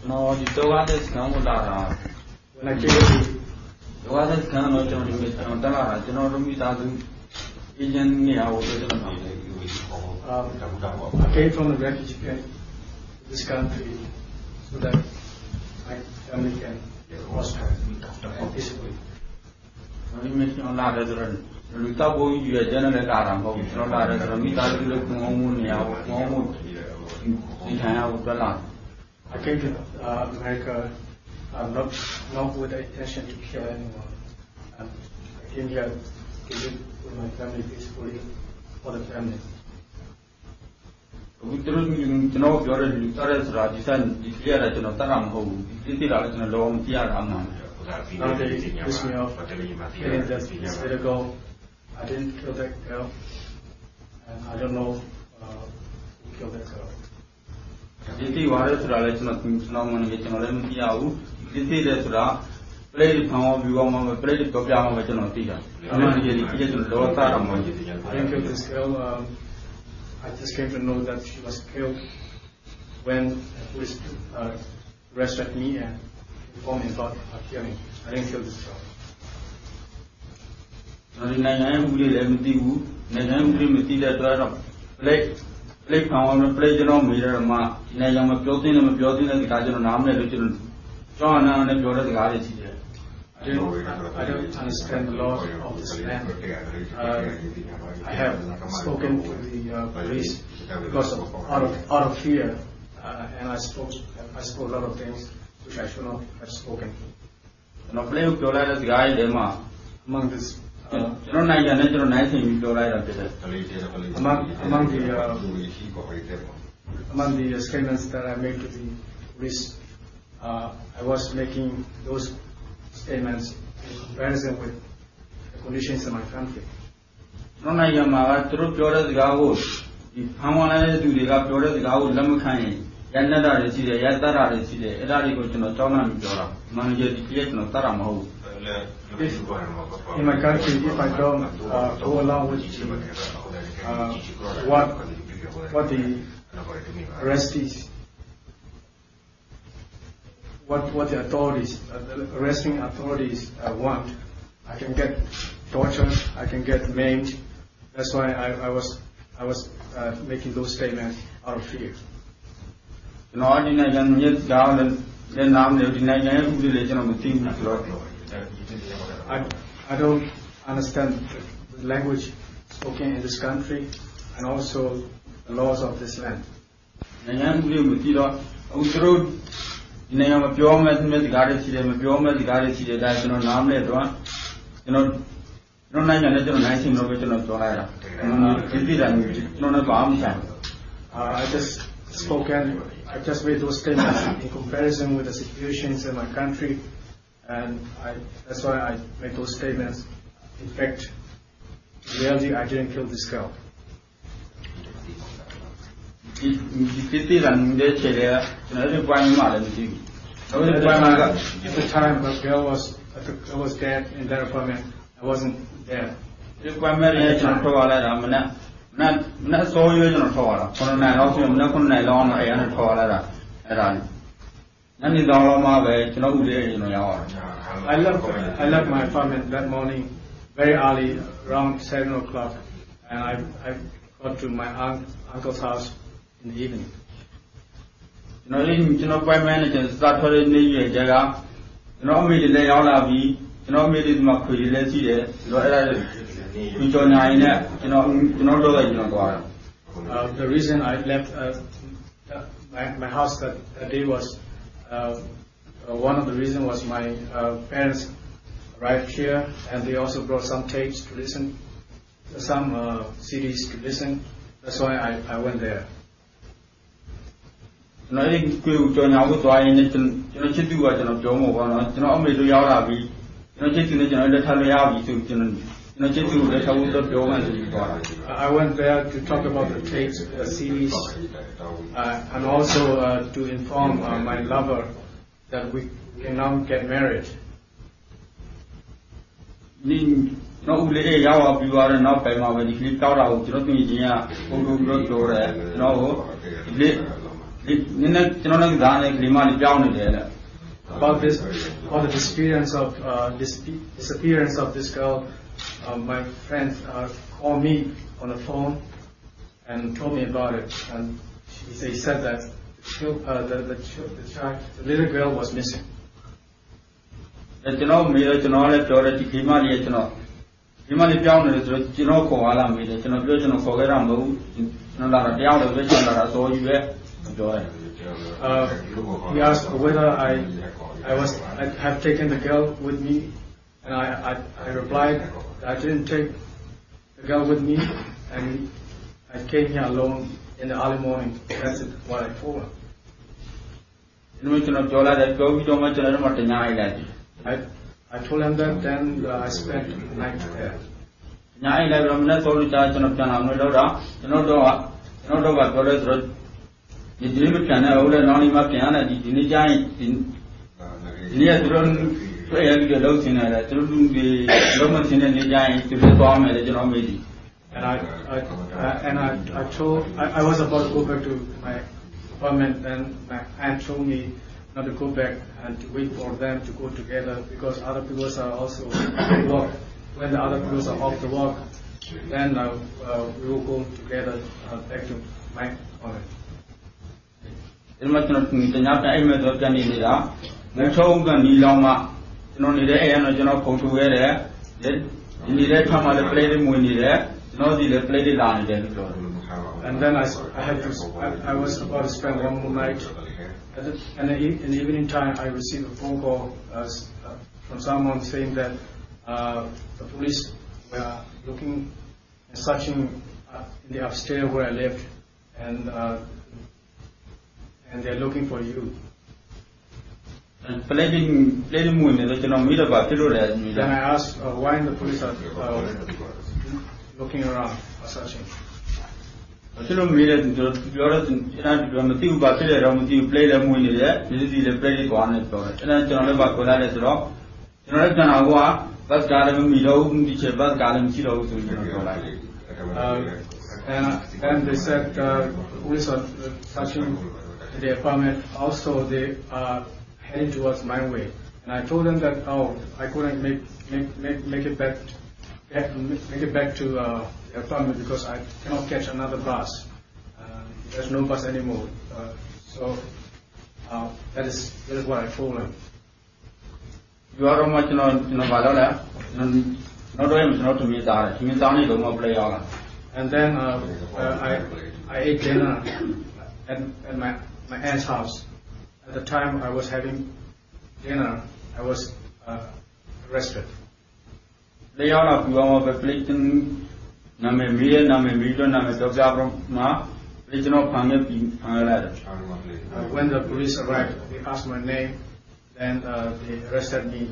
No, the dog is come with that. When I came to the dog is come out on the Dala, you know, me doesn't agent me out. I came from the refugee camp to this country so that my family can prosper peacefully. You make no ladder. You talk about you a general alarm, but it's not ladder. Me doesn't look more in Canada. I came to America not with the intention to kill anyone. I came here to live with my family peacefully for the family. We don't know your literature, Rajisan, the clear at Taram home, it is a long tiaram. Now they pissed me off, saying that it's better go. I didn't kill that girl, and I don't know who killed that girl. This was nothing, no one gets on them. This is a play the power of you, play the program of Genotia. I didn't kill this girl. I just came to know that she was killed when the police arrested me and informed me about her killing. I didn't kill this girl. Play power, play the no mirror, ma, Nayama building and building the Gajan Army, John and the other guys here. I don't understand the laws of this land. I have spoken to the police because out of fear, and I spoke a lot of things which I should not have spoken. No play of your letters guy, Emma. Among this, among the statements that I made to the police, I was making those statements in comparison with the conditions in my country. No, I am a true Jordan Gao. If Hamana do the Jordan Gao, Lamakani, Yanada is the Yatara is the Eradico to Notona Jora, manager the creation of Taramo. In my country, if I don't go along with what the arrestees, what the authorities, the arresting authorities want, I can get tortured, I can get maimed. That's why I was making those statements out of fear. I don't understand the language spoken in this country and also the laws of this land. I just made those statements in comparison with the situations in my country, and that's why I made those statements. In fact, in reality, I didn't kill this girl. At the time the girl was dead in that apartment, I wasn't there. I left my apartment that morning very early, around 7 o'clock, and I got to my uncle's house in the evening. The reason I left my house that day was one of the reasons was my parents arrived here, and they also brought some tapes to listen, some CDs to listen. That's why I went there. I went there to talk about the tapes, the CDs, and also to inform my lover that we can now get married. About the disappearance of this girl, my friend called me on the phone and told me about it. And he said that the little girl was missing. He asked whether I have taken the girl with me, and I replied I didn't take the girl with me, and I came here alone in the early morning. That's what I told him. I told him that, then I spent the night there. And I was about to go back to my apartment, and my aunt told me not to go back and to wait for them to go together, because other people are also at work. When the other people are off the work, then we will go together back to my apartment. And then I was about to spend one more night. And in the evening time, I received a phone call from someone saying that the police were looking and searching in the upstairs where I lived, and they're looking for you. Then I asked why the police are looking around or searching. And they said police are searching the apartment. Also, they are heading towards my way. And I told them that I couldn't make it back to the apartment because I cannot catch another bus. There's no bus anymore. So that is what I told them. You are much and then I ate dinner at my aunt's house. At the time I was having dinner, I was arrested. When the police arrived, they asked my name, then they arrested me.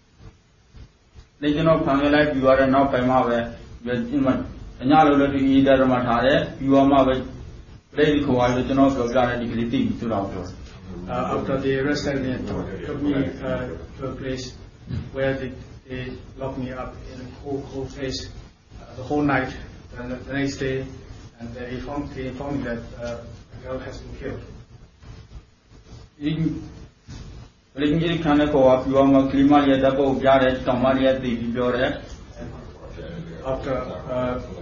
After they arrested me and took me to a place where they locked me up in a cold place the whole night, and the next day, and they informed me that a girl has been killed. After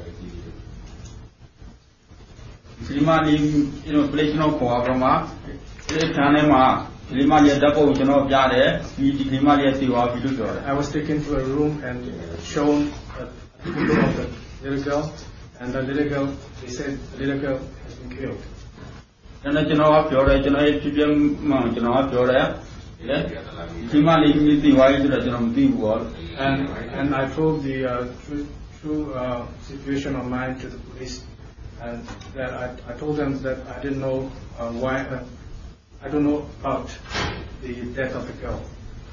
I was taken to a room and shown a picture of the little girl, and the little girl, they said the little girl has been killed. And I told the true situation of mine to the police, and that I told them that I didn't know why. I don't know about the death of the girl.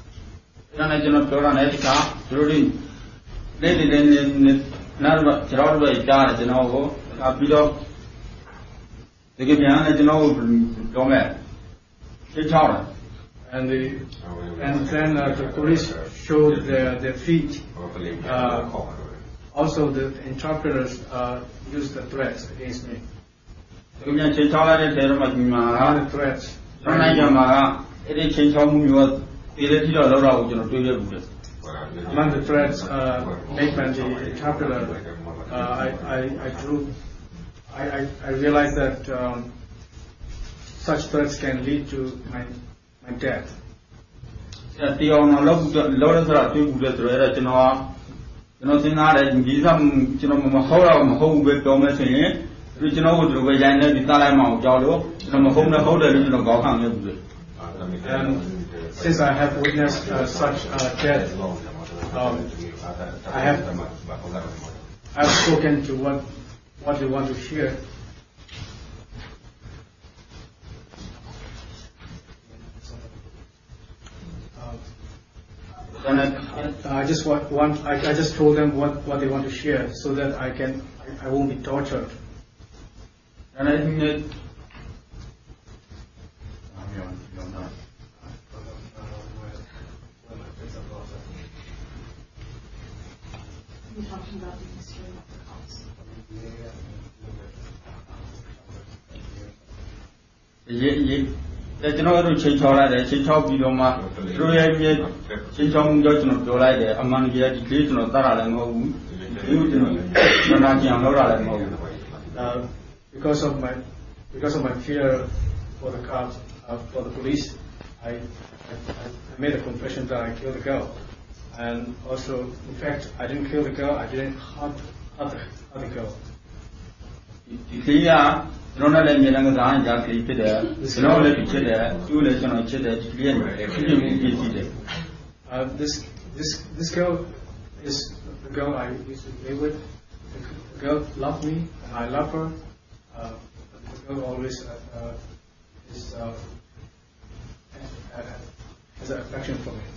And then the police showed their feet. Also, the interpreters used the threats against me. 그냥 제 차라리 데려가지마. 전화기마가 이래 제 처음이고 이래 필요하다고 저는တွေ့ရဘူး. Among the threats made by the interpreter, I realized that such threats can lead to my death. And since I have witnessed such death, I have spoken to what they want to hear. I just told them what they want to hear so that I won't be tortured. And I think that You're talking about the history of the cults. There's another change all right, change how we don't matter. Through a change on judgment of July, among the education of Taralan, because of my fear for the cops, for the police, I made a confession that I killed the girl. And also, in fact, I didn't kill the girl, I didn't hurt the girl. This girl is the girl I used to play with. The girl loved me, and I love her. The girl always has an affection for me.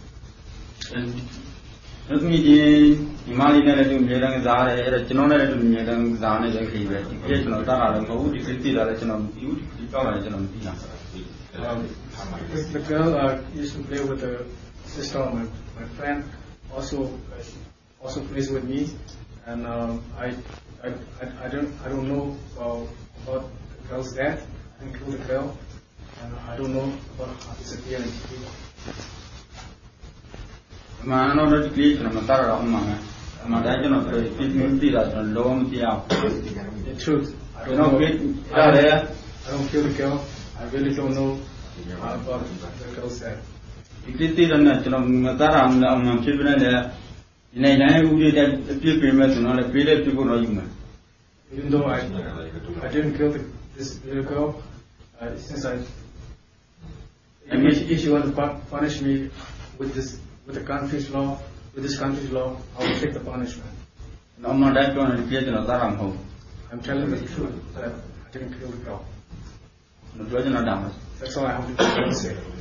Let me do Mali Nelly, Zara, Genona, Zana, the education of Tara, who did the direction of you, the girl used to play with the sister of my friend, also plays with me, and I don't know about the girl's death. I didn't kill the girl, and I don't know about her disappearance. Man, I'm not clear from a Tara on my imagine of the long the truth. I don't kill the girl. I really don't know about the girl's death. It is still a natural Matara on children there. In a who did a few payments and all a period to go human. Even though I didn't kill this little girl, since if you want to punish me with this country's law, I will take the punishment. No more that one and create another home. I'm telling the truth that I didn't kill the girl. No, that's all I have to say.